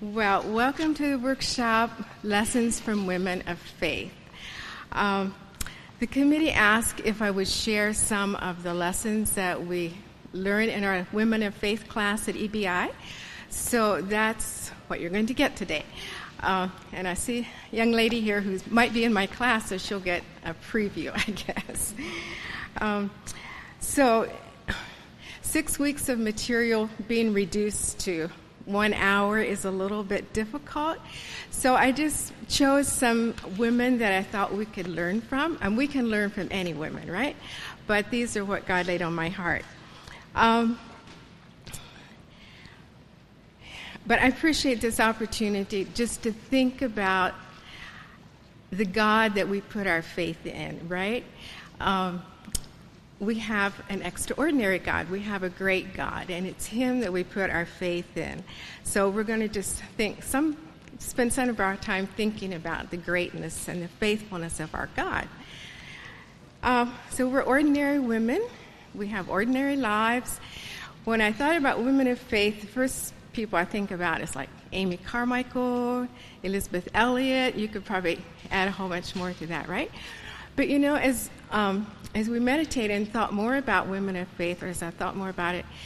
Well, welcome to the workshop, Lessons from Women of Faith. The committee asked if I would share some of the lessons that we learned in our Women of Faith class at EBI. So that's what you're going to get today. And I see a young lady here who might be in my class, so she'll get a preview, I guess. So 6 weeks of material being reduced to 1 hour is a little bit difficult. So I just chose some women that I thought we could learn from. And we can learn from any women, right? But these are what God laid on my heart. But I appreciate this opportunity just to think about the God that we put our faith in, right? We have an extraordinary God. We have a great God, and it's Him that we put our faith in. So we're going to just spend some of our time thinking about the greatness and the faithfulness of our God. So we're ordinary women. We have ordinary lives. When I thought about women of faith, the first people I think about is like Amy Carmichael, Elizabeth Elliot. You could probably add a whole bunch more to that, right? But you know, as we meditated and thought more about women of faith, or as I thought more about it,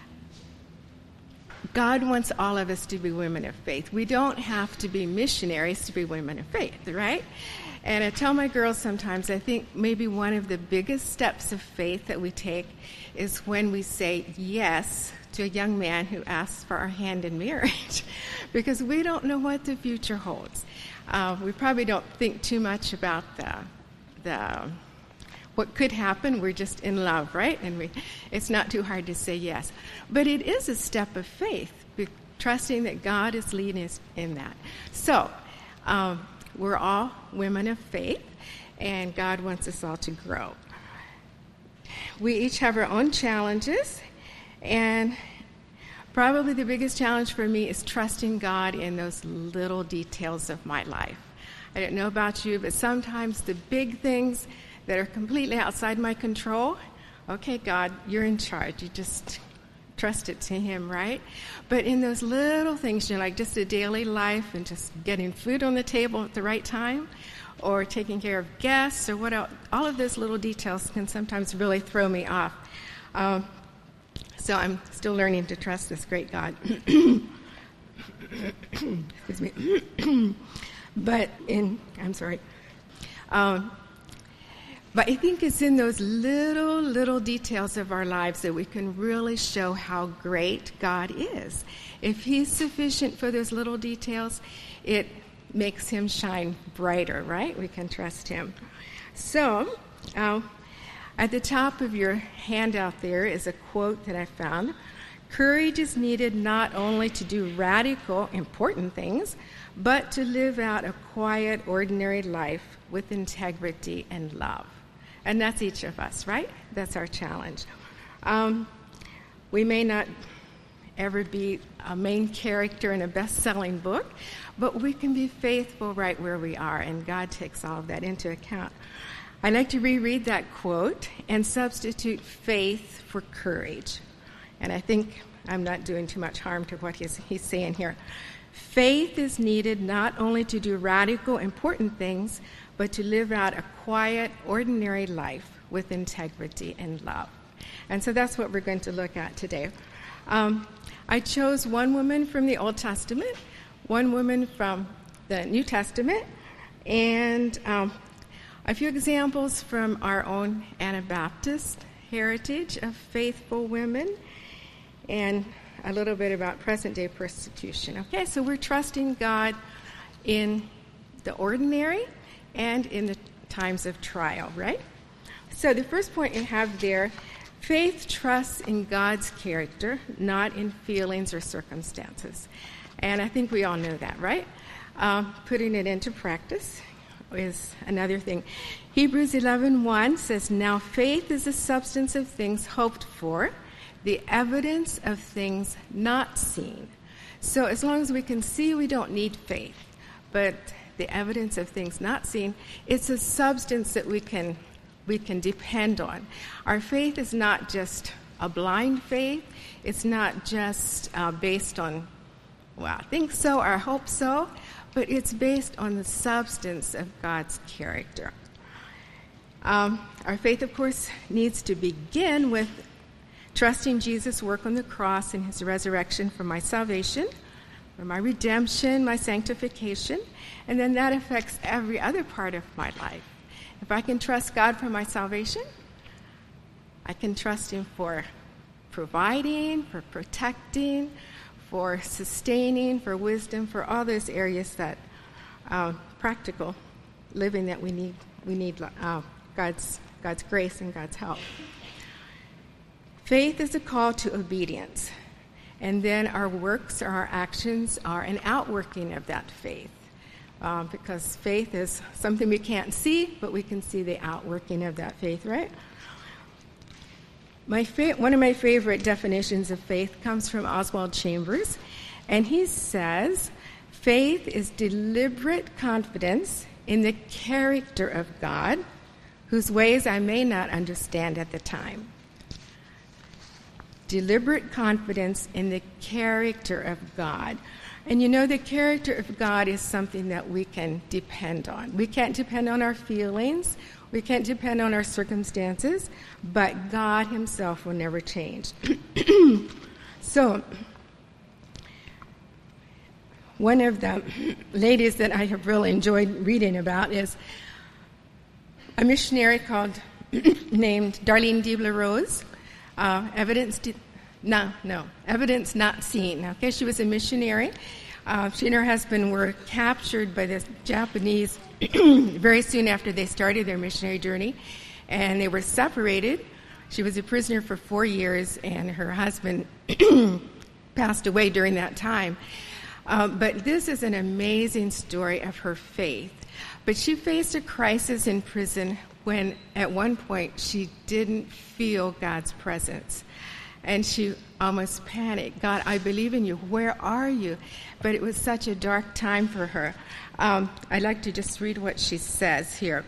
God wants all of us to be women of faith. We don't have to be missionaries to be women of faith, right? And I tell my girls sometimes, I think maybe one of the biggest steps of faith that we take is when we say yes to a young man who asks for our hand in marriage, because we don't know what the future holds. We probably don't think too much about what could happen. We're just in love, right? And it's not too hard to say yes. But it is a step of faith, trusting that God is leading us in that. So we're all women of faith, and God wants us all to grow. We each have our own challenges, and probably the biggest challenge for me is trusting God in those little details of my life. I don't know about you, but sometimes the big things that are completely outside my control, okay, God, you're in charge. You just trust it to Him, right? But in those little things, like just a daily life and just getting food on the table at the right time, or taking care of guests, or what else, all of those little details can sometimes really throw me off. So I'm still learning to trust this great God. Excuse me. But I think it's in those little details of our lives that we can really show how great God is. If He's sufficient for those little details, it makes Him shine brighter, right? We can trust Him. So, at the top of your handout there is a quote that I found. Courage is needed not only to do radical, important things, but to live out a quiet, ordinary life with integrity and love. And that's each of us, right? That's our challenge. We may not ever be a main character in a best-selling book, but we can be faithful right where we are, and God takes all of that into account. I'd like to reread that quote and substitute faith for courage. And I think I'm not doing too much harm to what he's saying here. Faith is needed not only to do radical, important things, but to live out a quiet, ordinary life with integrity and love. And so that's what we're going to look at today. I chose one woman from the Old Testament, one woman from the New Testament, and a few examples from our own Anabaptist heritage of faithful women, and a little bit about present-day persecution. Okay, so we're trusting God in the ordinary and in the times of trial, right? So the first point you have there, faith trusts in God's character, not in feelings or circumstances. And I think we all know that, right? Putting it into practice is another thing. Hebrews 11:1 says, "Now faith is the substance of things hoped for, the evidence of things not seen." So as long as we can see, we don't need faith. But the evidence of things not seen, it's a substance that we can depend on. Our faith is not just a blind faith. It's not just based on well, I think so, or I hope so, but it's based on the substance of God's character. Our faith, of course, needs to begin with trusting Jesus' work on the cross and his resurrection for my salvation, for my redemption, my sanctification, and then that affects every other part of my life. If I can trust God for my salvation, I can trust him for providing, for protecting, for sustaining, for wisdom, for all those areas that practical living that we need God's grace and God's help. Faith is a call to obedience, and then our works or our actions are an outworking of that faith, because faith is something we can't see, but we can see the outworking of that faith, right? One of my favorite definitions of faith comes from Oswald Chambers, and he says, faith is deliberate confidence in the character of God, whose ways I may not understand at the time. Deliberate confidence in the character of God. And you know, the character of God is something that we can depend on. We can't depend on our feelings. We can't depend on our circumstances, but God himself will never change. So, one of the ladies that I have really enjoyed reading about is a missionary named Darlene Diebler-Rose. Evidence Not Seen. Okay, she was a missionary. She and her husband were captured by the Japanese very soon after they started their missionary journey, and they were separated. She was a prisoner for 4 years, and her husband passed away during that time. But this is an amazing story of her faith. But she faced a crisis in prison when, at one point, she didn't feel God's presence. And she almost panicked. God, I believe in you. Where are you? But it was such a dark time for her. I'd like to just read what she says here.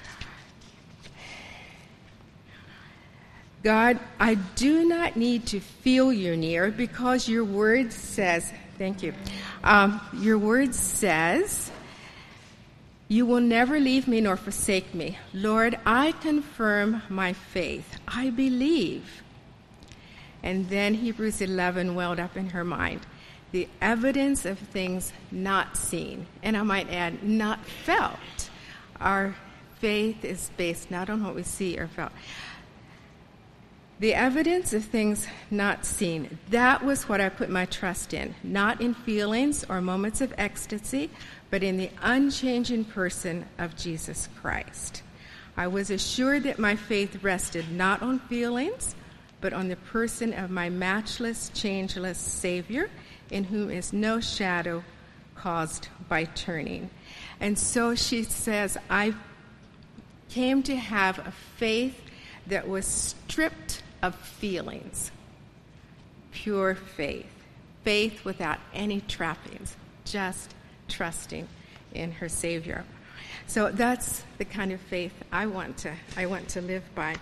God, I do not need to feel you near because your word says, thank you. Your word says, you will never leave me nor forsake me. Lord, I confirm my faith. I believe. And then Hebrews 11 welled up in her mind. The evidence of things not seen, and I might add, not felt. Our faith is based not on what we see or felt. The evidence of things not seen, that was what I put my trust in, not in feelings or moments of ecstasy, but in the unchanging person of Jesus Christ. I was assured that my faith rested not on feelings, but on the person of my matchless, changeless Savior, in whom is no shadow caused by turning. And so she says, I came to have a faith that was stripped of feelings, pure faith, faith without any trappings, just trusting in her Savior. So that's the kind of faith I want to live by.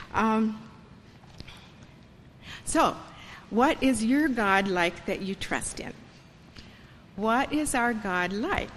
So, what is your God like that you trust in? What is our God like?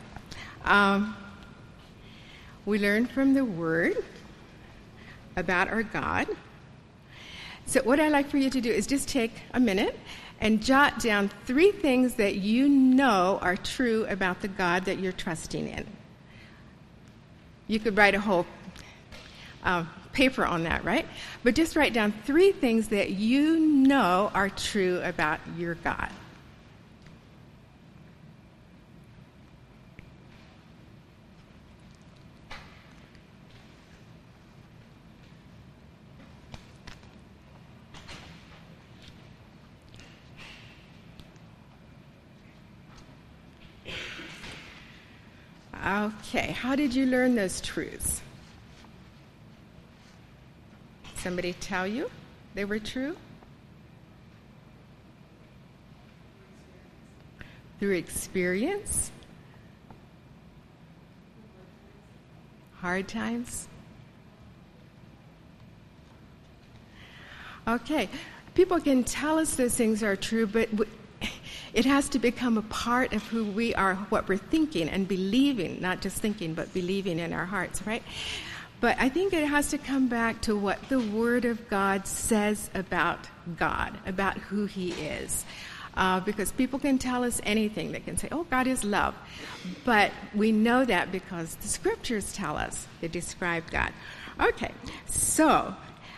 We learn from the Word about our God. So what I'd like for you to do is just take a minute and jot down 3 things that you know are true about the God that you're trusting in. You could write a whole paper on that, right? But just write down 3 things that you know are true about your God. Okay, how did you learn those truths? Somebody tell you they were true? Through experience? Hard times? Okay, people can tell us those things are true, but It has to become a part of who we are, what we're thinking and believing, not just thinking, but believing in our hearts, right? But I think it has to come back to what the Word of God says about God, about who He is. Because people can tell us anything. They can say, oh, God is love. But we know that because the Scriptures tell us, they describe God. Okay, so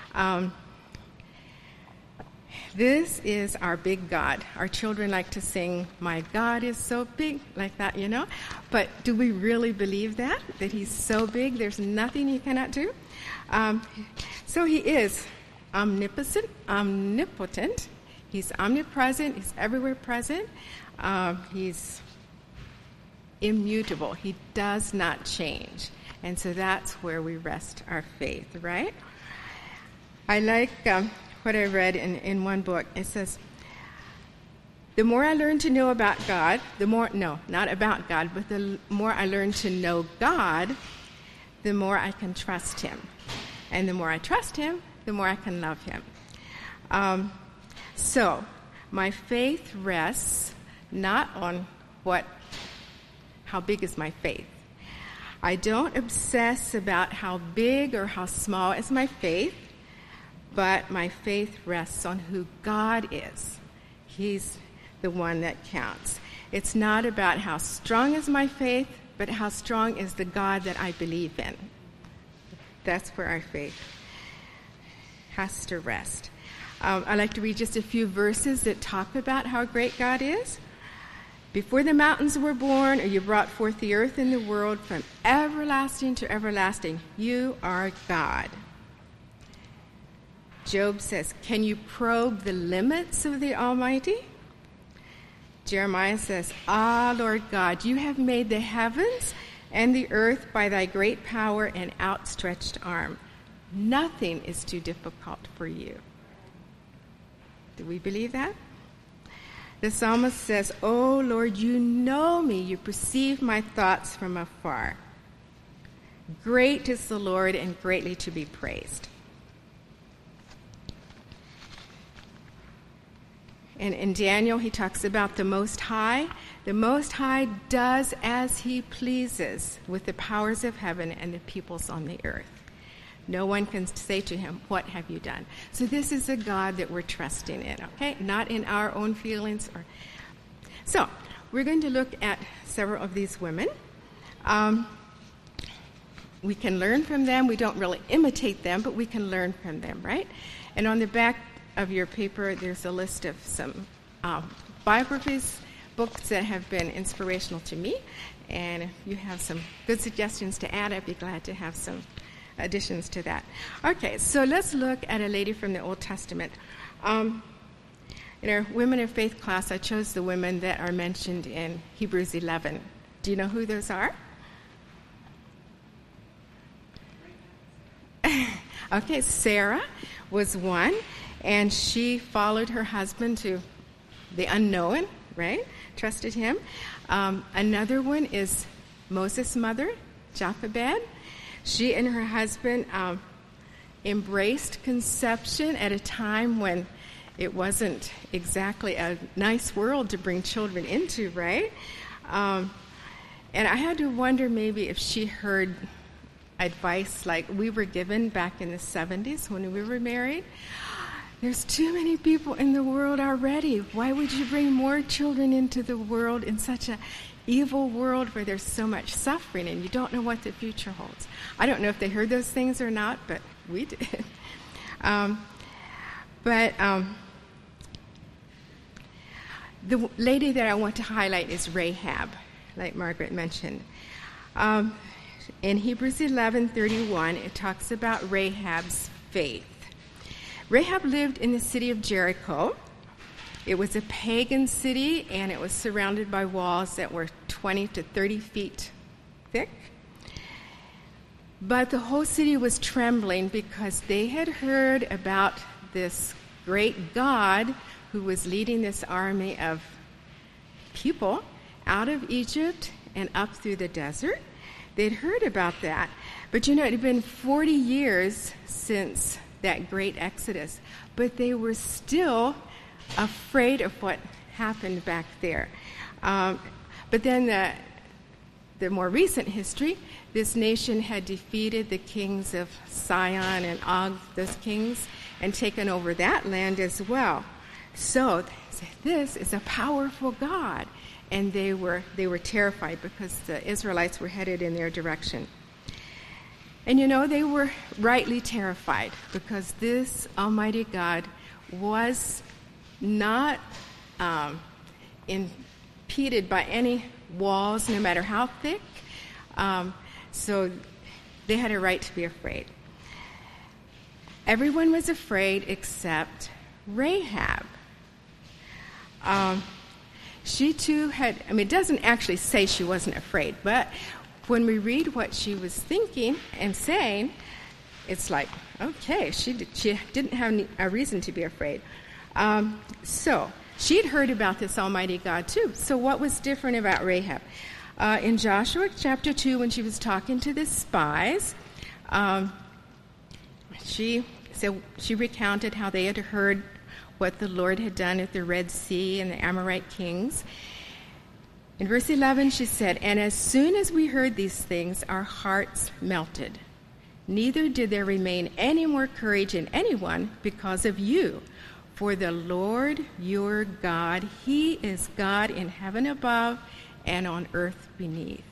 this is our big God. Our children like to sing, my God is so big, like that, you know. But do we really believe that He's so big, there's nothing He cannot do? So He is omnipotent. He's omnipresent. He's everywhere present. He's immutable. He does not change. And so that's where we rest our faith, right? I like what I read in one book. It says, the more I learn to know about God, not about God, but the more I learn to know God, the more I can trust Him. And the more I trust Him, the more I can love Him. So my faith rests not on how big is my faith. I don't obsess about how big or how small is my faith, but my faith rests on who God is. He's the one that counts. It's not about how strong is my faith, but how strong is the God that I believe in. That's where our faith has to rest. I'd like to read just a few verses that talk about how great God is. Before the mountains were born, or you brought forth the earth and the world, from everlasting to everlasting, you are God. Job says, can you probe the limits of the Almighty? Jeremiah says, Lord God, you have made the heavens and the earth by thy great power and outstretched arm. Nothing is too difficult for you. Do we believe that? The psalmist says, oh Lord, you know me, you perceive my thoughts from afar. Great is the Lord and greatly to be praised. And in Daniel, he talks about the Most High. The Most High does as he pleases with the powers of heaven and the peoples on the earth. No one can say to him, what have you done? So this is a God that we're trusting in, okay? Not in our own feelings. So we're going to look at several of these women. We can learn from them. We don't really imitate them, but we can learn from them, right? And on the back of your paper, there's a list of some biographies, books that have been inspirational to me. And if you have some good suggestions to add, I'd be glad to have some additions to that. Okay, so let's look at a lady from the Old Testament. In our Women of Faith class, I chose the women that are mentioned in Hebrews 11. Do you know who those are? Okay, Sarah was one, and she followed her husband to the unknown, right? Trusted him. Another one is Moses' mother, Jochebed. She and her husband embraced conception at a time when it wasn't exactly a nice world to bring children into, right? And I had to wonder maybe if she heard advice like we were given back in the 70s when we were married. There's too many people in the world already. Why would you bring more children into the world in such an evil world where there's so much suffering and you don't know what the future holds? I don't know if they heard those things or not, but we did. The lady that I want to highlight is Rahab, like Margaret mentioned. In Hebrews 11:31, it talks about Rahab's faith. Rahab lived in the city of Jericho. It was a pagan city, and it was surrounded by walls that were 20 to 30 feet thick. But the whole city was trembling because they had heard about this great God who was leading this army of people out of Egypt and up through the desert. They'd heard about that. But it had been 40 years since that great exodus. But they were still afraid of what happened back there. But then the more recent history, this nation had defeated the kings of Sihon and Og, those kings, and taken over that land as well. So this is a powerful God. And they were terrified because the Israelites were headed in their direction. And they were rightly terrified because this Almighty God was not impeded by any walls, no matter how thick. So they had a right to be afraid. Everyone was afraid except Rahab. She too had, it doesn't actually say she wasn't afraid, but when we read what she was thinking and saying, it's like, okay, she didn't have a reason to be afraid. So she'd heard about this Almighty God too. So what was different about Rahab? In Joshua chapter 2, when she was talking to the spies, she recounted how they had heard what the Lord had done at the Red Sea and the Amorite kings. In verse 11, she said, "And as soon as we heard these things, our hearts melted. Neither did there remain any more courage in anyone because of you. For the Lord your God, he is God in heaven above and on earth beneath."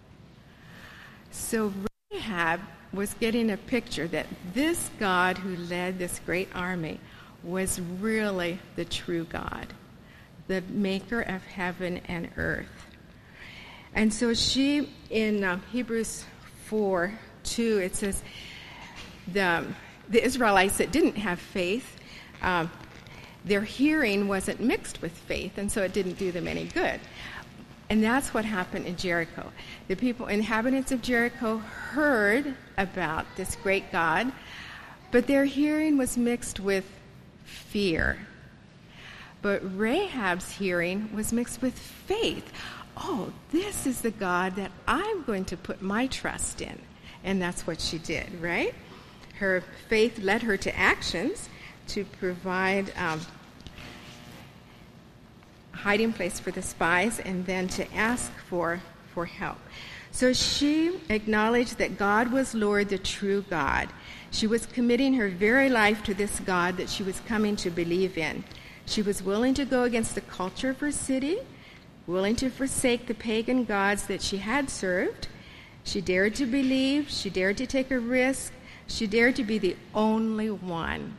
So Rahab was getting a picture that this God who led this great army was really the true God, the maker of heaven and earth. And so she, in Hebrews 4:2, it says, the Israelites that didn't have faith, their hearing wasn't mixed with faith, and so it didn't do them any good. And that's what happened in Jericho. The inhabitants of Jericho heard about this great God, but their hearing was mixed with fear. But Rahab's hearing was mixed with faith. Oh, this is the God that I'm going to put my trust in. And that's what she did, right? Her faith led her to actions to provide a hiding place for the spies and then to ask for help. So she acknowledged that God was Lord, the true God. She was committing her very life to this God that she was coming to believe in. She was willing to go against the culture of her city, willing to forsake the pagan gods that she had served. She dared to believe. She dared to take a risk. She dared to be the only one.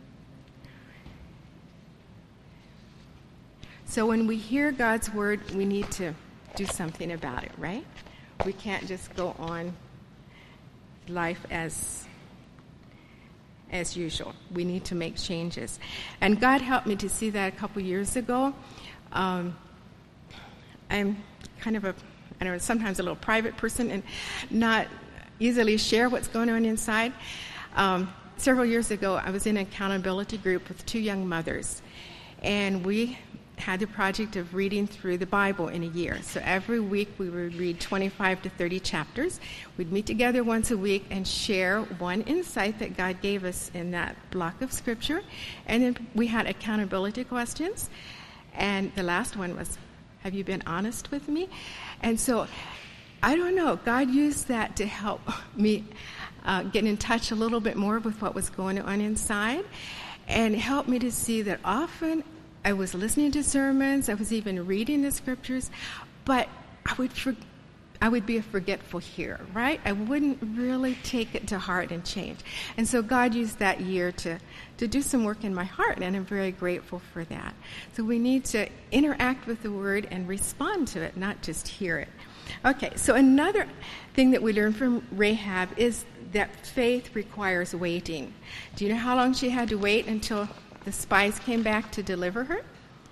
So when we hear God's word, we need to do something about it, right? We can't just go on life as usual. We need to make changes. And God helped me to see that a couple years ago. I'm kind of sometimes a little private person and not easily share what's going on inside. Several years ago, I was in an accountability group with two young mothers, and we had the project of reading through the Bible in a year. So every week we would read 25 to 30 chapters. We'd meet together once a week and share one insight that God gave us in that block of Scripture. And then we had accountability questions. And the last one was, have you been honest with me? And so, I don't know, God used that to help me get in touch a little bit more with what was going on inside, and help me to see that often I was listening to sermons, I was even reading the Scriptures, but I would be a forgetful hearer, right? I wouldn't really take it to heart and change. And so God used that year to do some work in my heart, and I'm very grateful for that. So we need to interact with the Word and respond to it, not just hear it. Okay, so another thing that we learned from Rahab is that faith requires waiting. Do you know how long she had to wait until the spies came back to deliver her?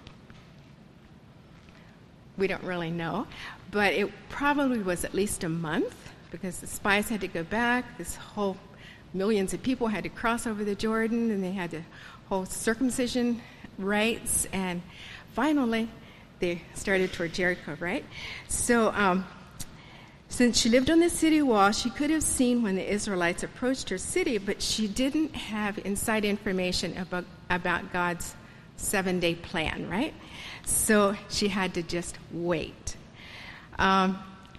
We don't really know, but it probably was at least a month, because the spies had to go back. This whole millions of people had to cross over the Jordan, and they had the whole circumcision rites, and finally they started toward Jericho, right? So since she lived on the city wall, she could have seen when the Israelites approached her city, but she didn't have inside information about God's 7-day plan, right? So she had to just wait. Can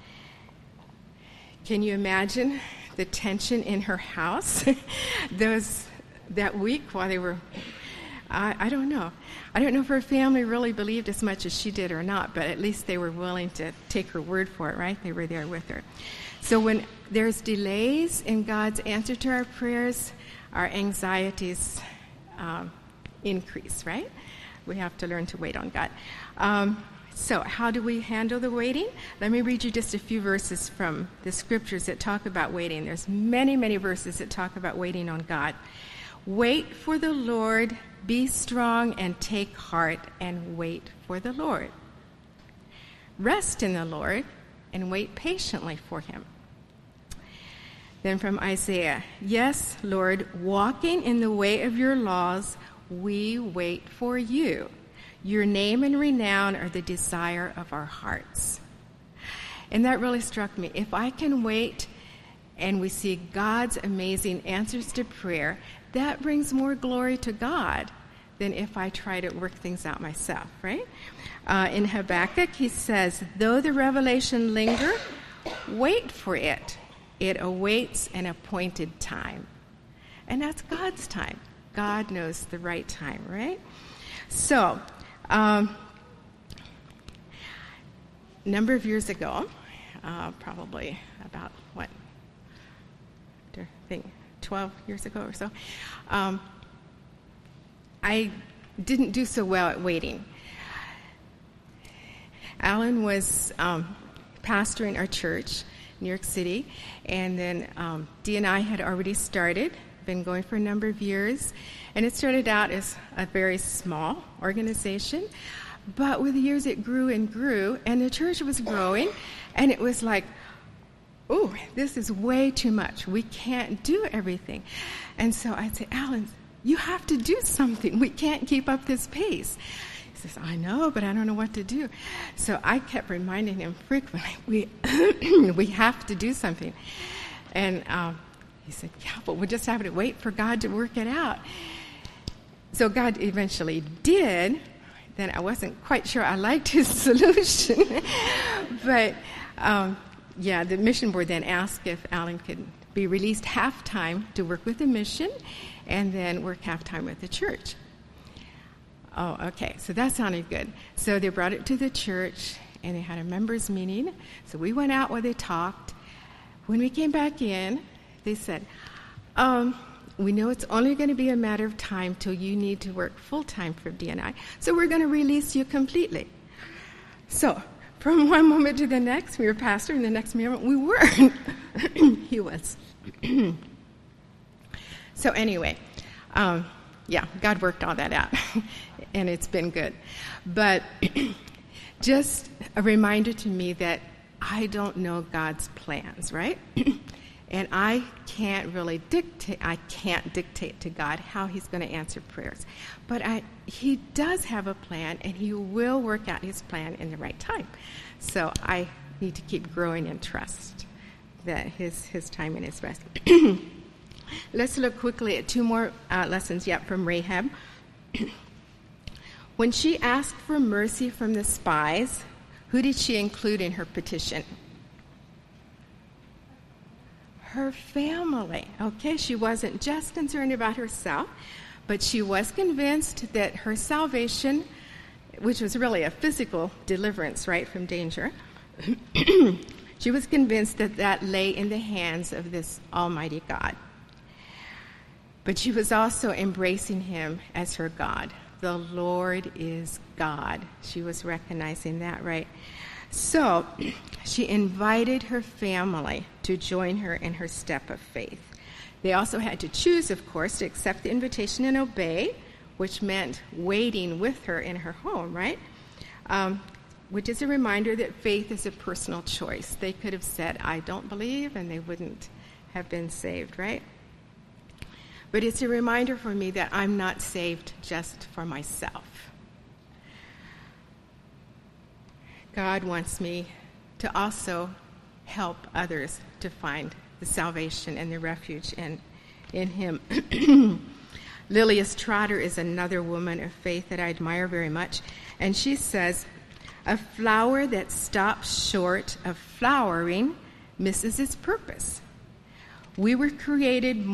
you imagine the tension in her house that week while they were, I don't know. I don't know if her family really believed as much as she did or not, but at least they were willing to take her word for it, right? They were there with her. So when there's delays in God's answer to our prayers, our anxieties increase, right? We have to learn to wait on God. So how do we handle the waiting? Let me read you just a few verses from the scriptures that talk about waiting. There's many, many verses that talk about waiting on God. Wait for the Lord, be strong and take heart and wait for the Lord. Rest in the Lord and wait patiently for him. Then from Isaiah, yes, Lord, walking in the way of your laws, we wait for you. Your name and renown are the desire of our hearts. And that really struck me. If I can wait and we see God's amazing answers to prayer, that brings more glory to God than if I try to work things out myself, right? In Habakkuk, he says, though the revelation linger, wait for it. It awaits an appointed time. And that's God's time. God knows the right time, right? So, a number of years ago, probably about, 12 years ago or so, I didn't do so well at waiting. Alan was pastoring our church, New York City, and then D&I had already started, been going for a number of years, and it started out as a very small organization, but with the years it grew and grew, and the church was growing, and it was like, oh, this is way too much. We can't do everything. And so I'd say, Alan, you have to do something. We can't keep up this pace. He says, I know, but I don't know what to do. So I kept reminding him frequently, we have to do something. And he said, yeah, but we'll just have to wait for God to work it out. So God eventually did. Then I wasn't quite sure I liked his solution. But, the mission board then asked if Alan could be released half-time to work with the mission and then work half-time with the church. Oh, okay. So that sounded good. So they brought it to the church, and they had a members' meeting. So we went out while they talked. When we came back in, they said, we know it's only going to be a matter of time till you need to work full-time for D&I, so we're going to release you completely. So from one moment to the next, we were pastor, and the next moment we weren't. He was. So anyway, God worked all that out, and it's been good. But just a reminder to me that I don't know God's plans, right? And I can't dictate to God how he's going to answer prayers. But he does have a plan, and he will work out his plan in the right time. So I need to keep growing in trust that his time and his rest. Let's look quickly at two more lessons yet from Rahab. When she asked for mercy from the spies, who did she include in her petition? Her family. Okay, she wasn't just concerned about herself, but she was convinced that her salvation, which was really a physical deliverance, right, from danger, she was convinced that lay in the hands of this Almighty God. But she was also embracing him as her God. The Lord is God. She was recognizing that, right? So she invited her family to join her in her step of faith. They also had to choose, of course, to accept the invitation and obey, which meant waiting with her in her home, right? Which is a reminder that faith is a personal choice. They could have said, I don't believe, and they wouldn't have been saved, right? But it's a reminder for me that I'm not saved just for myself. God wants me to also help others to find the salvation and the refuge in him. Lilias Trotter is another woman of faith that I admire very much. And she says, a flower that stops short of flowering misses its purpose. We were created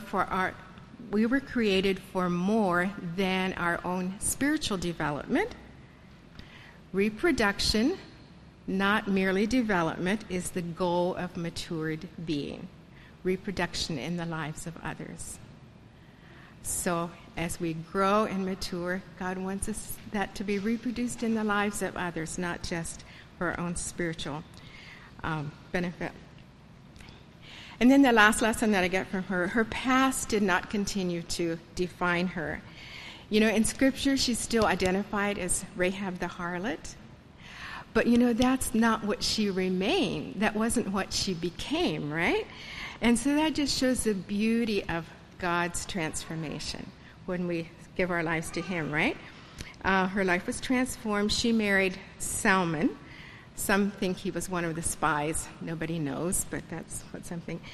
for more than our own spiritual development. Reproduction, not merely development, is the goal of matured being. Reproduction in the lives of others. So as we grow and mature, God wants us that to be reproduced in the lives of others, not just for our own spiritual benefit. And then the last lesson that I get from her past did not continue to define her. You know, in Scripture, she's still identified as Rahab the harlot. But, you know, that's not what she remained. That wasn't what she became, right? And so that just shows the beauty of God's transformation when we give our lives to Him, right? Her life was transformed. She married Salmon. Some think he was one of the spies. Nobody knows, but that's what some think.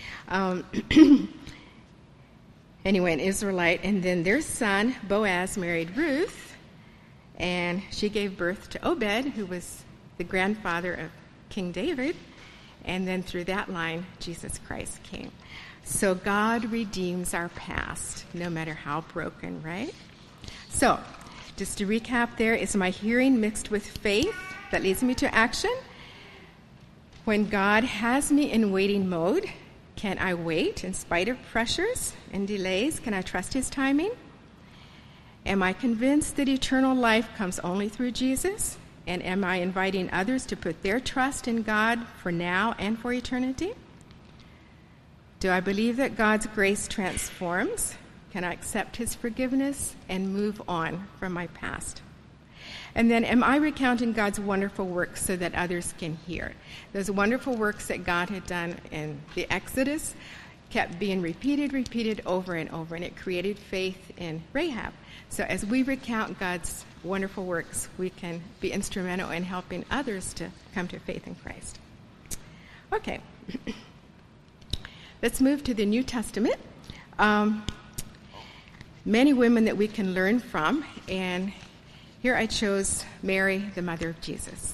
Anyway, an Israelite. And then their son, Boaz, married Ruth, and she gave birth to Obed, who was the grandfather of King David. And then through that line, Jesus Christ came. So God redeems our past, no matter how broken, right? So, just to recap, there is my hearing mixed with faith that leads me to action. When God has me in waiting mode, can I wait in spite of pressures and delays? Can I trust His timing? Am I convinced that eternal life comes only through Jesus? And am I inviting others to put their trust in God for now and for eternity? Do I believe that God's grace transforms? Can I accept His forgiveness and move on from my past? And then, am I recounting God's wonderful works so that others can hear? Those wonderful works that God had done in the Exodus kept being repeated over and over, and it created faith in Rahab. So as we recount God's wonderful works, we can be instrumental in helping others to come to faith in Christ. Okay. Let's move to the New Testament. Many women that we can learn from, and here I chose Mary, the mother of Jesus.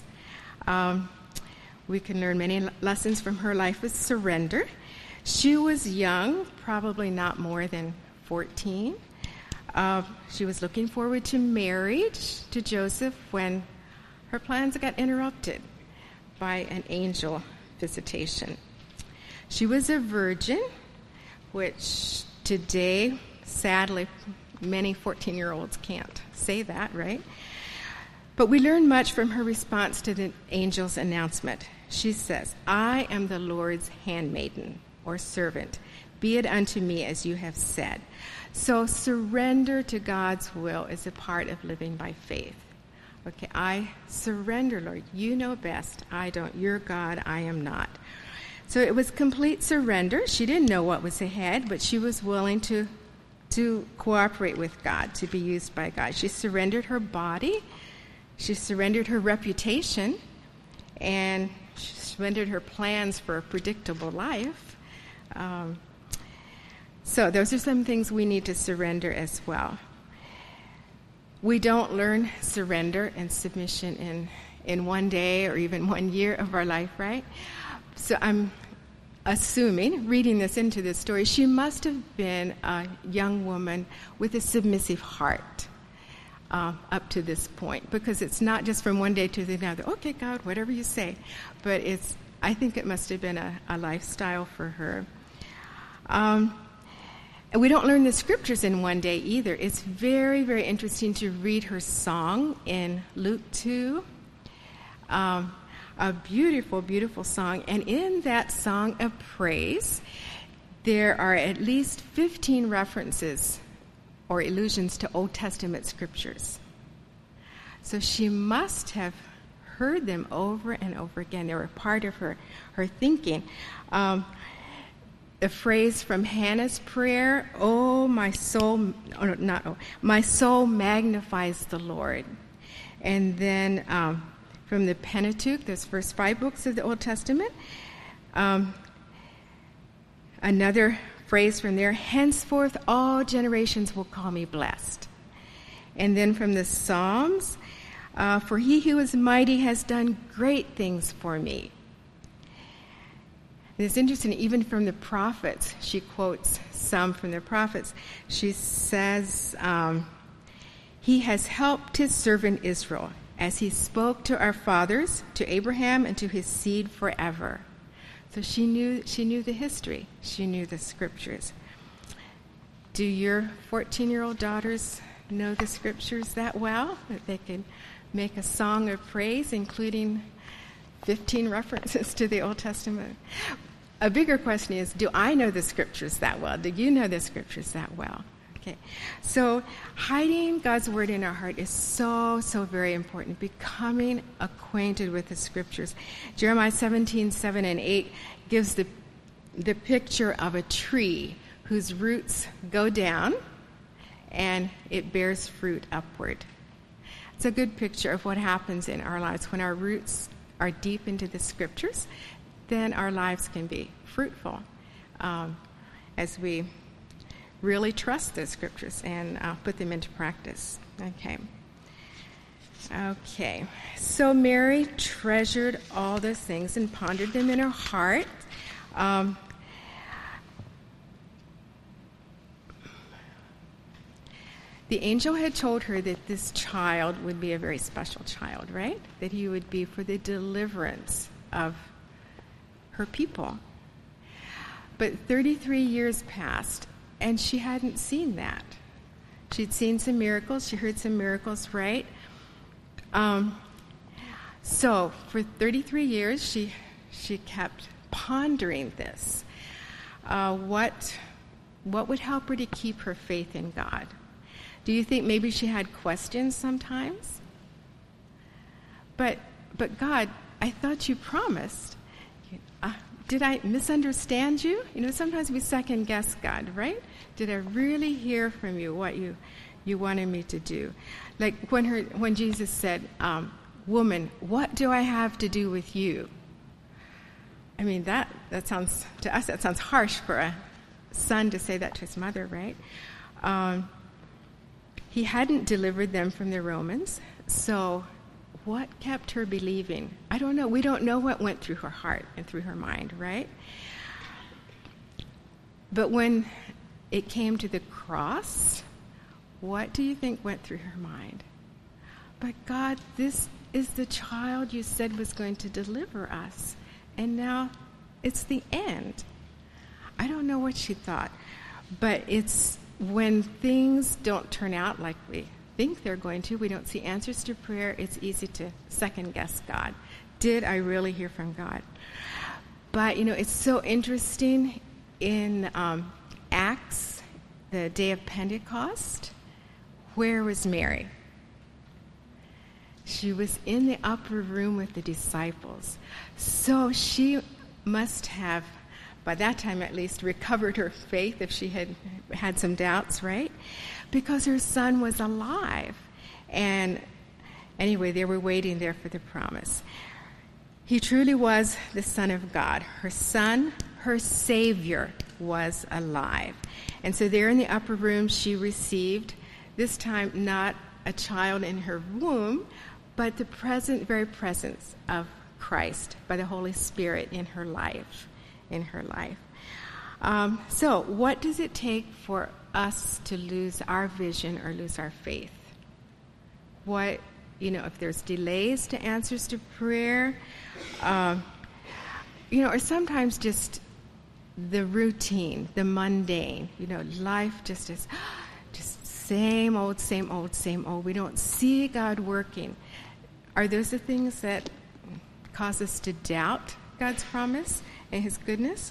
We can learn many lessons from her life of surrender. She was young, probably not more than 14. She was looking forward to marriage to Joseph when her plans got interrupted by an angel visitation. She was a virgin, which today, sadly, many 14-year-olds can't say that, right? But we learn much from her response to the angel's announcement. She says, I am the Lord's handmaiden or servant. Be it unto me as you have said. So surrender to God's will is a part of living by faith. Okay, I surrender, Lord. You know best. I don't. You're God. I am not. So it was complete surrender. She didn't know what was ahead, but she was willing to cooperate with God, to be used by God. She surrendered her body. She surrendered her reputation. And she surrendered her plans for a predictable life. So those are some things we need to surrender as well. We don't learn surrender and submission in one day or even 1 year of our life, right? So I'm assuming, reading this into this story, she must have been a young woman with a submissive heart up to this point, because it's not just from one day to the other, okay, God, whatever you say. But I think it must have been a lifestyle for her. And we don't learn the scriptures in one day either. It's very, very interesting to read her song in Luke 2. A beautiful, beautiful song. And in that song of praise, there are at least 15 references or allusions to Old Testament scriptures. So she must have heard them over and over again. They were part of her thinking. The phrase from Hannah's prayer, my soul magnifies the Lord. And then from the Pentateuch, those first 5 books of the Old Testament, another phrase from there, henceforth all generations will call me blessed. And then from the Psalms, for he who is mighty has done great things for me. And it's interesting, even from the prophets, she quotes some from the prophets. She says, he has helped his servant Israel, as he spoke to our fathers, to Abraham, and to his seed forever. So she knew the history. She knew the scriptures. Do your 14-year-old daughters know the scriptures that well, that they can make a song of praise, including 15 references to the Old Testament? A bigger question is, do I know the scriptures that well? Do you know the scriptures that well? Okay. So hiding God's word in our heart is so very important. Becoming acquainted with the scriptures. Jeremiah 17:7-8 gives the picture of a tree whose roots go down and it bears fruit upward. It's a good picture of what happens in our lives when our roots are deep into the scriptures. Then our lives can be fruitful as we really trust the scriptures and put them into practice. Okay. So Mary treasured all those things and pondered them in her heart. The angel had told her that this child would be a very special child, right? That he would be for the deliverance of her people. But 33 years passed, and she hadn't seen that. She'd seen some miracles. She heard some miracles, right? So for 33 years, she kept pondering this. What would help her to keep her faith in God? Do you think maybe she had questions sometimes? But God, I thought you promised. Did I misunderstand you? Sometimes we second guess God, right? Did I really hear from you what you wanted me to do? Like when Jesus said, woman, what do I have to do with you? I mean, that sounds, to us, that sounds harsh for a son to say that to his mother, right? He hadn't delivered them from the Romans, so what kept her believing? I don't know. We don't know what went through her heart and through her mind, right? But when it came to the cross, what do you think went through her mind? But God, this is the child you said was going to deliver us, and now it's the end. I don't know what she thought, but it's when things don't turn out like we think they're going to, we don't see answers to prayer, it's easy to second guess God. Did I really hear from God? But, it's so interesting in Acts, the day of Pentecost, where was Mary? She was in the upper room with the disciples. So she must have, by that time at least, recovered her faith if she had some doubts, right? Because her son was alive. And anyway, they were waiting there for the promise. He truly was the Son of God. Her son, her Savior, was alive. And so there in the upper room, she received, this time not a child in her womb, but the very presence of Christ by the Holy Spirit in her life. So what does it take for us to lose our vision or lose our faith? If there's delays to answers to prayer, or sometimes just the routine, the mundane, life just is just same old. We don't see God working. Are those the things that cause us to doubt God's promise and his goodness?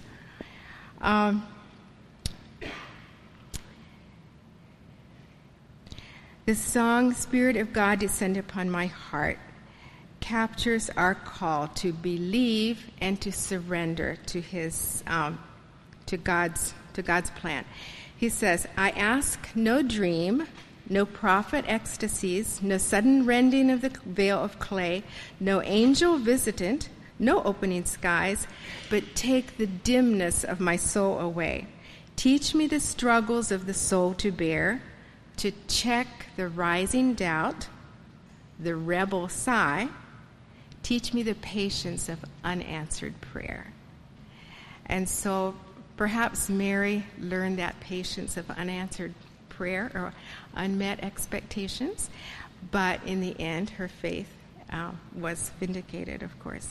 The song, Spirit of God, Descend Upon My Heart, captures our call to believe and to surrender to his, to God's plan. He says, I ask no dream, no prophet ecstasies, no sudden rending of the veil of clay, no angel visitant, no opening skies, but take the dimness of my soul away. Teach me the struggles of the soul to bear, to check the rising doubt, the rebel sigh. Teach me the patience of unanswered prayer. And so perhaps Mary learned that patience of unanswered prayer or unmet expectations, but in the end, her faith was vindicated, of course.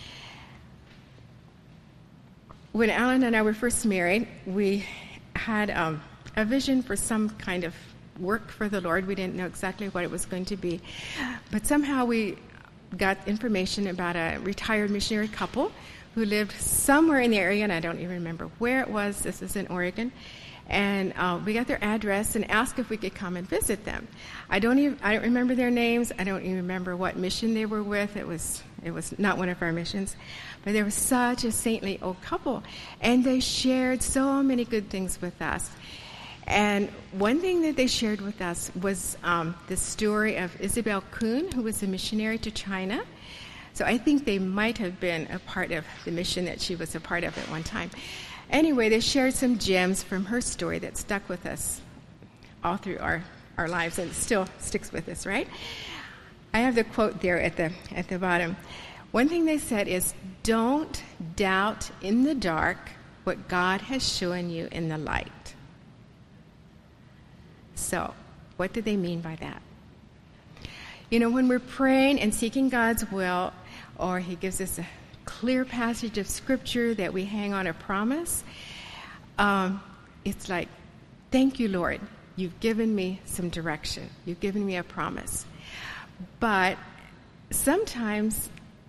When Alan and I were first married, we had a vision for some kind of work for the Lord. We didn't know exactly what it was going to be, but somehow we got information about a retired missionary couple who lived somewhere in the area, and I don't even remember where it was. This is in Oregon. And we got their address and asked if we could come and visit them. I don't remember their names. I don't even remember what mission they were with. It was not one of our missions. But they were such a saintly old couple. And they shared so many good things with us. And one thing that they shared with us was the story of Isabel Kuhn, who was a missionary to China. So I think they might have been a part of the mission that she was a part of at one time. Anyway, they shared some gems from her story that stuck with us all through our lives, and it still sticks with us, right? I have the quote there at the bottom. One thing they said is, don't doubt in the dark what God has shown you in the light. So, what did they mean by that? You know, when we're praying and seeking God's will, or He gives us a clear passage of Scripture that we hang on a promise, it's like, thank you, Lord. You've given me some direction. You've given me a promise. But sometimes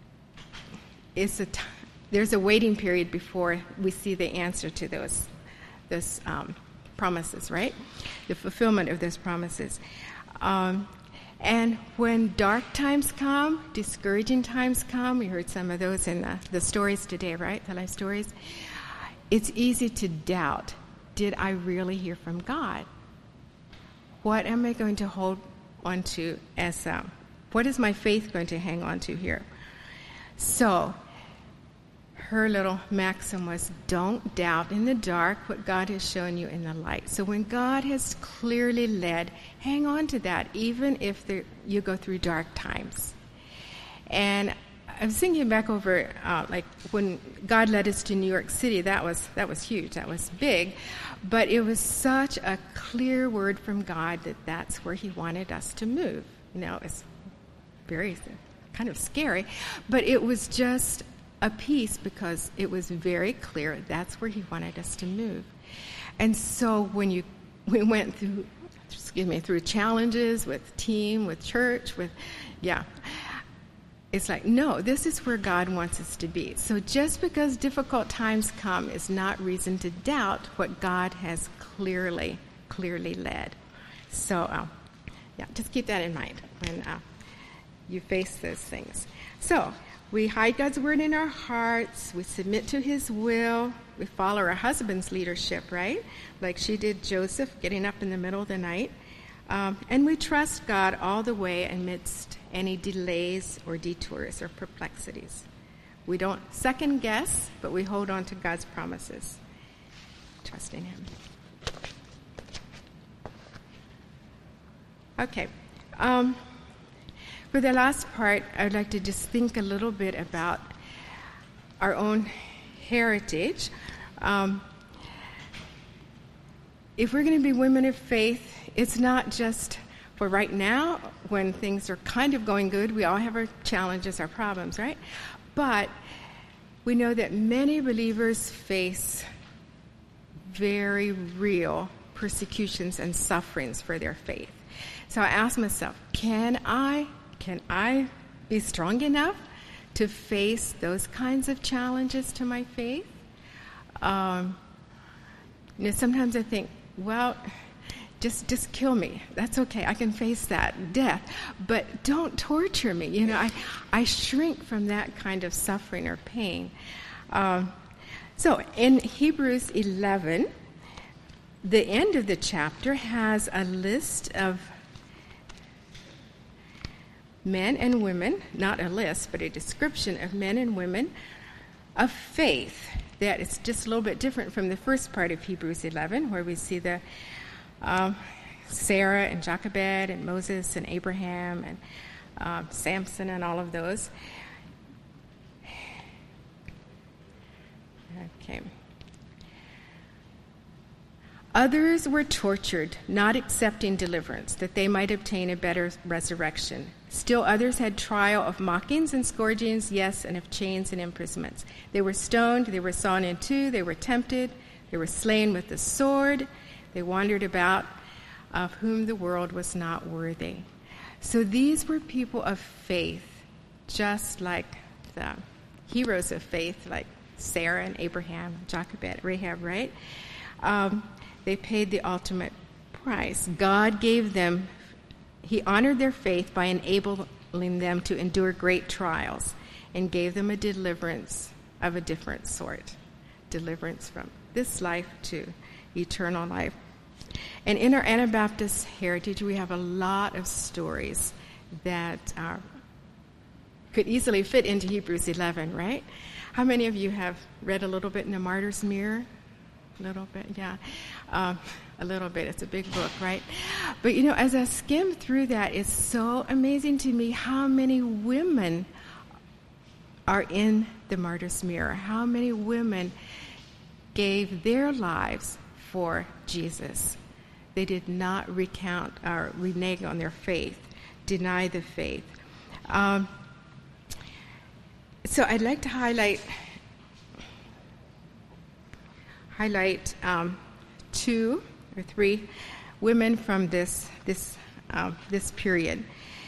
there's a waiting period before we see the answer to those promises, right? The fulfillment of those promises. And when dark times come, discouraging times come, we heard some of those in the stories today, right? The life stories. It's easy to doubt, did I really hear from God? What am I going to hold on to as, what is my faith going to hang on to here? So, her little maxim was, don't doubt in the dark what God has shown you in the light. So when God has clearly led, hang on to that, even if you go through dark times. And I was thinking back over, like when God led us to New York City, that was huge, that was big, but it was such a clear word from God that that's where He wanted us to move. You know, it's very kind of scary, but it was just a peace because it was very clear that's where He wanted us to move. And so when we went through challenges with team, with church, it's like, no, this is where God wants us to be. So just because difficult times come is not reason to doubt what God has clearly led. So, just keep that in mind when you face those things. So, we hide God's word in our hearts. We submit to His will. We follow our husband's leadership, right? Like she did Joseph, getting up in the middle of the night. And we trust God all the way amidst any delays or detours or perplexities. We don't second guess, but we hold on to God's promises, trusting Him. Okay. For the last part, I'd like to just think a little bit about our own heritage. If we're going to be women of faith, it's not just for right now when things are kind of going good. We all have our challenges, our problems, right? But we know that many believers face very real persecutions and sufferings for their faith. So I asked myself, can I be strong enough to face those kinds of challenges to my faith? Sometimes I think, well, just kill me. That's okay. I can face that death, but don't torture me. I shrink from that kind of suffering or pain. So in Hebrews 11, the end of the chapter has a list of men and women, not a list, but a description of men and women of faith that it's just a little bit different from the first part of Hebrews 11, where we see the Sarah and Jochebed and Moses and Abraham and Samson and all of those. Okay. Others were tortured, not accepting deliverance, that they might obtain a better resurrection. Still others had trial of mockings and scourgings, yes, and of chains and imprisonments. They were stoned, they were sawn in two, they were tempted, they were slain with the sword, they wandered about, of whom the world was not worthy. So these were people of faith, just like the heroes of faith, like Sarah and Abraham, Jochebed, Rahab, right? They paid the ultimate price. God gave them, he honored their faith by enabling them to endure great trials and gave them a deliverance of a different sort. Deliverance from this life to eternal life. And in our Anabaptist heritage, we have a lot of stories that could easily fit into Hebrews 11, right? How many of you have read a little bit in the Martyr's Mirror? A little bit, yeah. A little bit. It's a big book, right? But, you know, as I skim through that, it's so amazing to me how many women are in the Martyr's Mirror. How many women gave their lives for Jesus. They did not recount or renege on their faith, deny the faith. So I'd like to highlight two or three women from this period.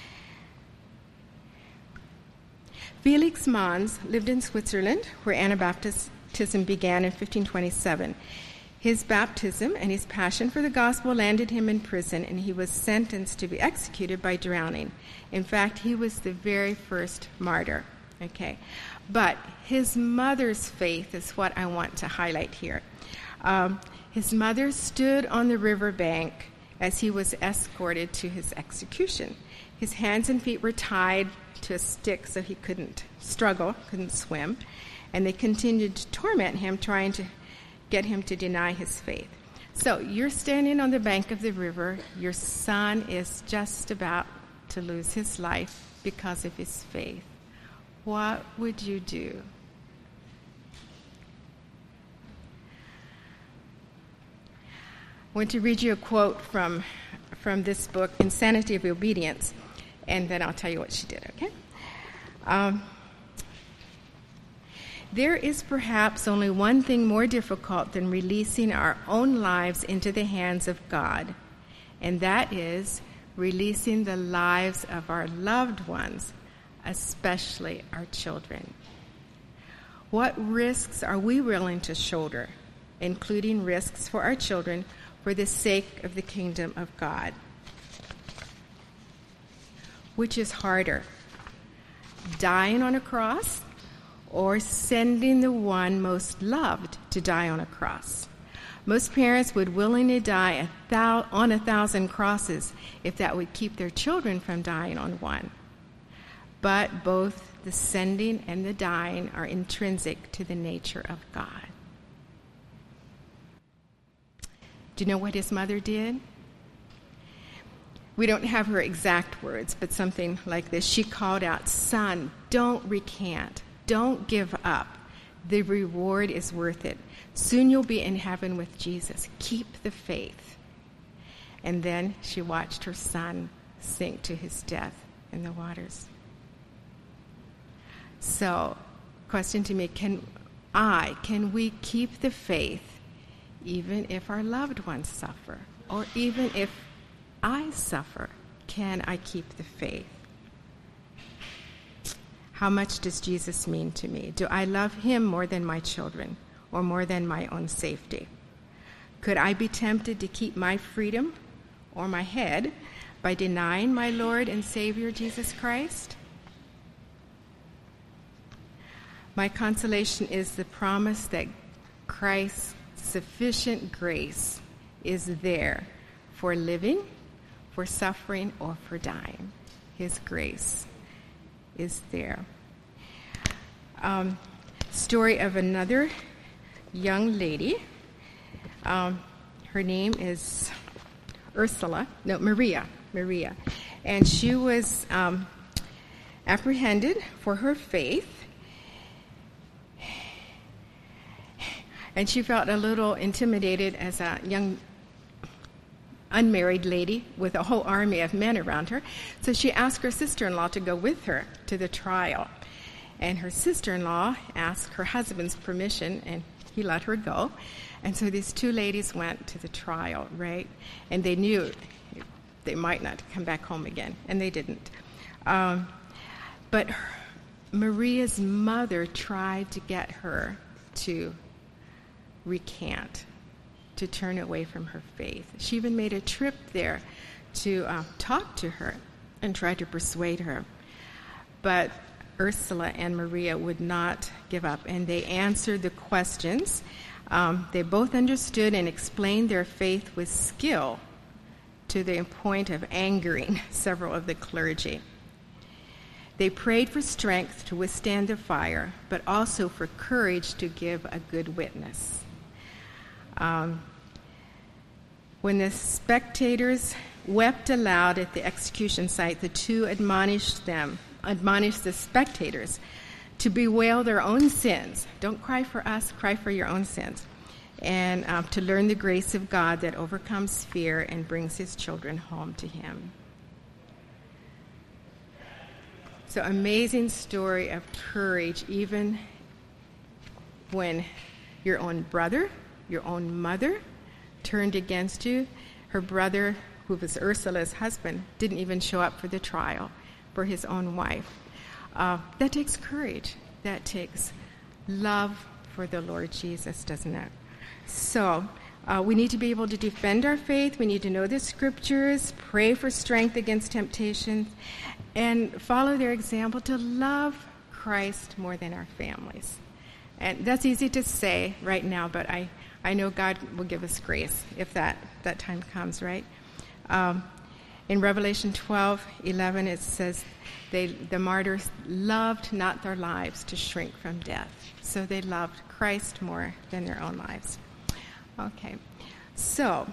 Felix Manz lived in Switzerland, where Anabaptism began in 1527. His baptism and his passion for the gospel landed him in prison, and he was sentenced to be executed by drowning. In fact, he was the very first martyr. Okay, but his mother's faith is what I want to highlight here. His mother stood on the riverbank as he was escorted to his execution. His hands and feet were tied to a stick so he couldn't swim, and they continued to torment him, trying to get him to deny his faith. So you're standing on the bank of the river. Your son is just about to lose his life because of his faith. What would you do? I want to read you a quote from this book, Insanity of Obedience, and then I'll tell you what she did, okay? There is perhaps only one thing more difficult than releasing our own lives into the hands of God, and that is releasing the lives of our loved ones, especially our children. What risks are we willing to shoulder, including risks for our children, for the sake of the kingdom of God? Which is harder, dying on a cross or sending the one most loved to die on a cross? Most parents would willingly die on 1,000 crosses if that would keep their children from dying on one. But both the sending and the dying are intrinsic to the nature of God. Do you know what his mother did? We don't have her exact words, but something like this. She called out, "Son, don't recant. Don't give up. The reward is worth it. Soon you'll be in heaven with Jesus. Keep the faith." And then she watched her son sink to his death in the waters. So, question to me, can we keep the faith even if our loved ones suffer? Or even if I suffer, can I keep the faith? How much does Jesus mean to me? Do I love him more than my children or more than my own safety? Could I be tempted to keep my freedom or my head by denying my Lord and Savior Jesus Christ? My consolation is the promise that Christ's sufficient grace is there for living, for suffering, or for dying. His grace is there. Story of another young lady. Her name is Maria. And she was apprehended for her faith. And she felt a little intimidated as a young unmarried lady with a whole army of men around her. So she asked her sister-in-law to go with her to the trial. And her sister-in-law asked her husband's permission, and he let her go. And so these two ladies went to the trial, right? And they knew they might not come back home again, and they didn't. But Maria's mother tried to get her to recant, to turn away from her faith. She even made a trip there to talk to her and try to persuade her. But Ursula and Maria would not give up, and they answered the questions. They both understood and explained their faith with skill to the point of angering several of the clergy. They prayed for strength to withstand the fire, but also for courage to give a good witness. When the spectators wept aloud at the execution site, the two admonished the spectators to bewail their own sins. Don't cry for us, cry for your own sins. And to learn the grace of God that overcomes fear and brings his children home to him. So, amazing story of courage, even when your own brother, your own mother turned against you. Her brother, who was Ursula's husband, didn't even show up for the trial for his own wife. That takes courage. That takes love for the Lord Jesus, doesn't it? So we need to be able to defend our faith. We need to know the scriptures, pray for strength against temptations, and follow their example to love Christ more than our families. And that's easy to say right now, but I know God will give us grace if that time comes, right? In Revelation 12:11, it says, the martyrs loved not their lives to shrink from death. So they loved Christ more than their own lives. Okay, so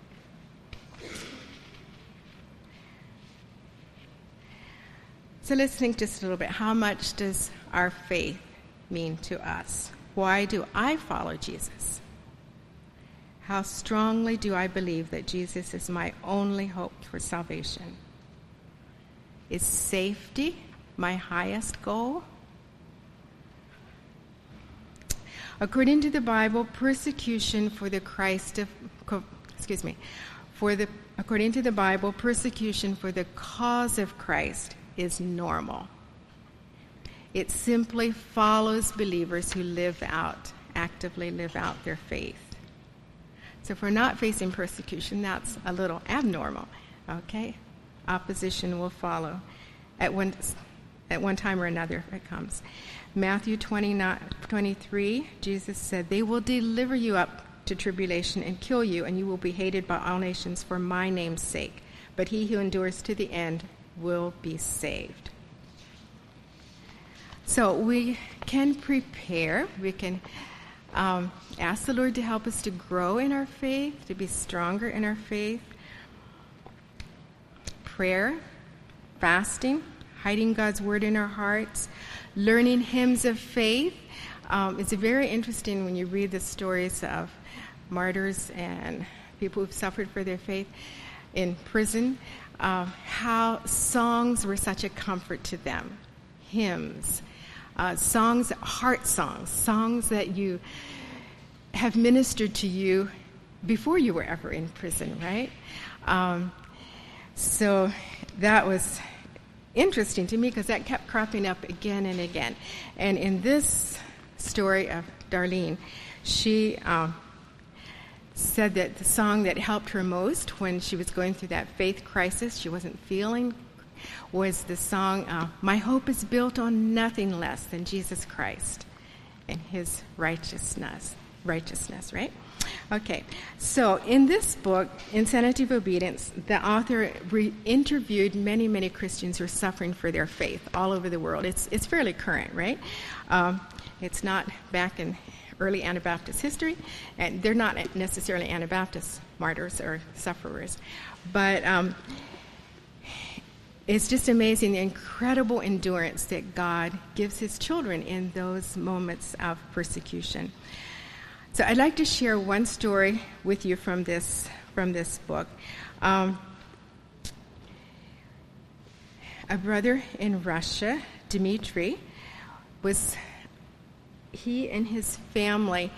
let's think just a little bit. How much does our faith mean to us? Why do I follow Jesus? How strongly do I believe that Jesus is my only hope for salvation? Is safety my highest goal? According to the Bible, persecution for the according to the Bible, persecution for the cause of Christ is normal. It simply follows believers who actively live out their faith. So if we're not facing persecution, that's a little abnormal, okay? Opposition will follow at one time or another if it comes. Matthew 23, Jesus said, "They will deliver you up to tribulation and kill you, and you will be hated by all nations for my name's sake. But he who endures to the end will be saved." So we can prepare. We can ask the Lord to help us to grow in our faith, to be stronger in our faith. Prayer, fasting, hiding God's word in our hearts, learning hymns of faith. It's very interesting when you read the stories of martyrs and people who've suffered for their faith in prison, how songs were such a comfort to them. Hymns, songs, heart songs that you have ministered to you before you were ever in prison, right? So that was interesting to me because that kept cropping up again and again. And in this story of Darlene, she said that the song that helped her most when she was going through that faith crisis she wasn't feeling was the song, "My hope is built on nothing less than Jesus Christ and his righteousness, right? Okay, so in this book, Insanity of Obedience, the author interviewed many, many Christians who are suffering for their faith all over the world. It's fairly current, right? It's not back in early Anabaptist history, and they're not necessarily Anabaptist martyrs or sufferers, but it's just amazing the incredible endurance that God gives his children in those moments of persecution. So I'd like to share one story with you from this book. A brother in Russia, Dmitry, he and his family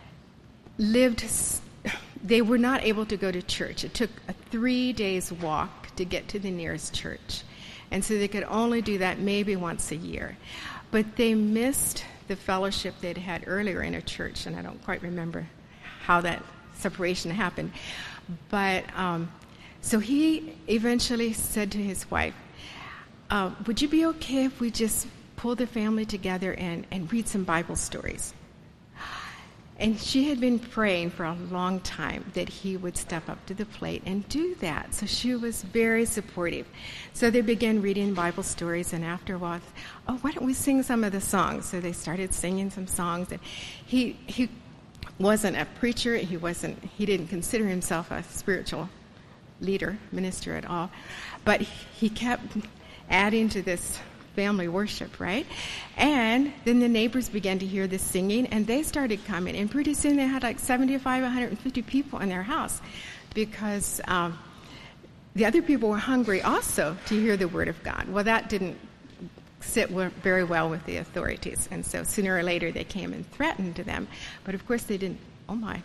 they were not able to go to church. It took a 3 days walk to get to the nearest church. And so they could only do that maybe once a year. But they missed the fellowship they'd had earlier in a church, and I don't quite remember how that separation happened. But so he eventually said to his wife, would you be okay if we just pull the family together and read some Bible stories? And she had been praying for a long time that he would step up to the plate and do that. So she was very supportive. So they began reading Bible stories, and after a while, why don't we sing some of the songs? So they started singing some songs. And he wasn't a preacher. He didn't consider himself a spiritual leader, minister at all. But he kept adding to this family worship, right? And then the neighbors began to hear this singing, and they started coming. And pretty soon they had like 75, 150 people in their house, because the other people were hungry also to hear the word of God. Well, that didn't sit very well with the authorities, and so sooner or later they came and threatened them. But of course they didn't. Oh my.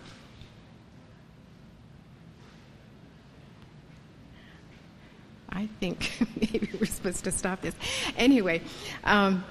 I think maybe we're supposed to stop this. Anyway, now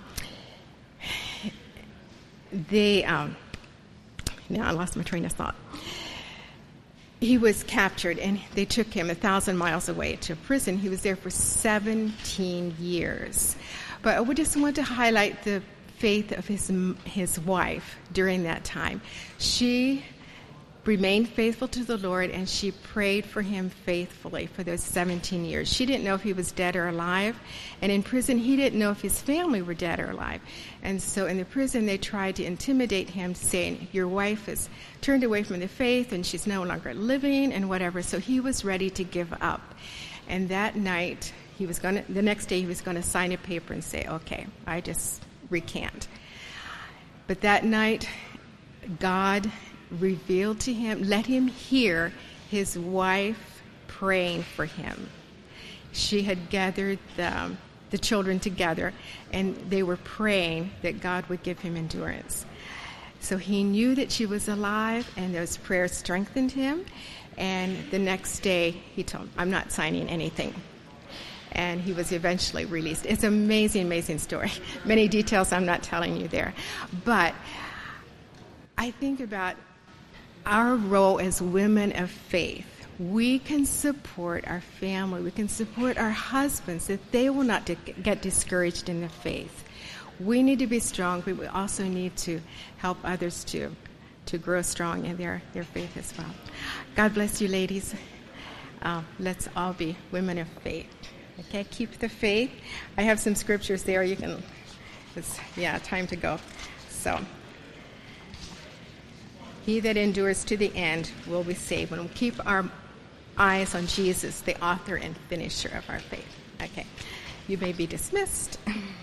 I lost my train of thought. He was captured, and they took him 1,000 miles away to a prison. He was there for 17 years. But I just want to highlight the faith of his wife during that time. She remained faithful to the Lord, and she prayed for him faithfully for those 17 years. She didn't know if he was dead or alive, and in prison he didn't know if his family were dead or alive. And so in the prison they tried to intimidate him, saying, your wife has turned away from the faith and she's no longer living and whatever. So he was ready to give up. And that night, the next day he was going to sign a paper and say, okay, I just recant. But that night, God revealed to him, let him hear his wife praying for him. She had gathered the children together, and they were praying that God would give him endurance. So he knew that she was alive, and those prayers strengthened him. And the next day, he told him, I'm not signing anything. And he was eventually released. It's an amazing, amazing story. Many details I'm not telling you there. But I think about our role as women of faith. We can support our family. We can support our husbands, that they will not get discouraged in the faith. We need to be strong, but we also need to help others to grow strong in their faith as well. God bless you, ladies. Let's all be women of faith. Okay, keep the faith. I have some scriptures there. You can, time to go. So, he that endures to the end will be saved. When we keep our eyes on Jesus, the author and finisher of our faith. Okay, you may be dismissed.